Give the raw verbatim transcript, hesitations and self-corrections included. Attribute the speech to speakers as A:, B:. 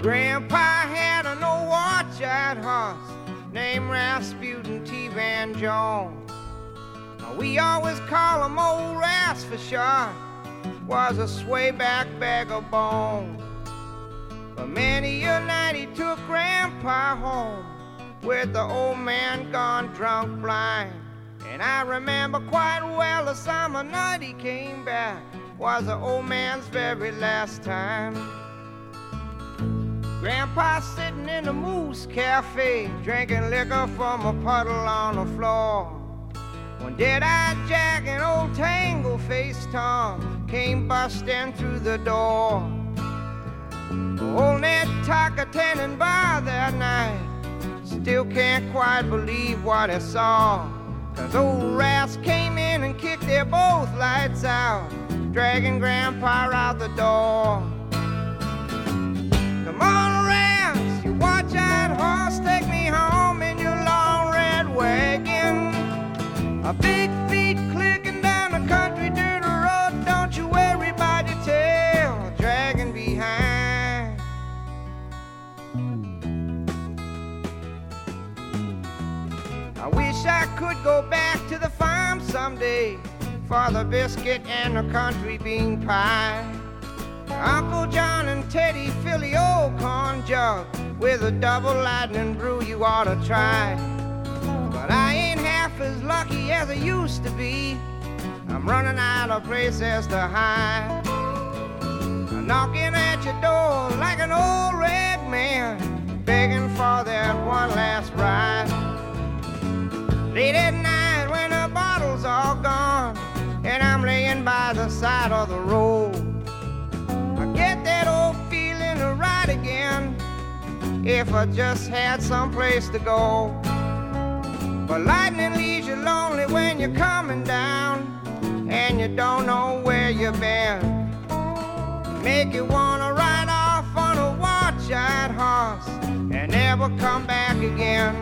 A: Grandpa had an old watch-eyed horse named Rasputin T. Van Jones. Now, we always call him Old Ras for short. Was a swayback bag of bones. But many a night he took Grandpa home with the old man gone drunk blind. And I remember quite well the summer night he came back was the old man's very last time. Grandpa sitting in the Moose Cafe, drinking liquor from a puddle on the floor. When Dead-Eyed Jack and old Tangle-Faced Tom came busting through the door. Old Ned Tucker tending bar that night still can't quite believe what he saw. Cause old Ras came in and kicked their both lights out, dragging Grandpa out the door. Come on, Ras, you watch-eyed horse, take me home in your long red wagon. A big feet clicking down the country dirt road, don't you worry about your tail dragging behind. I wish I could go back to the farm someday for the biscuit and the country bean pie. Uncle John and Teddy fill the old corn jug with a double lightning brew you ought to try. But I ain't half as lucky as I used to be. I'm running out of places to hide. I'm knocking at your door like an old rag man, begging for that one last ride. Late at night when the bottle's all gone and I'm laying by the side of the road, I get that old feeling to ride again if I just had some place to go. But lightning leaves you lonely when you're coming down and you don't know where you've been. Make you wanna ride off on a watch-eyed horse and never come back again.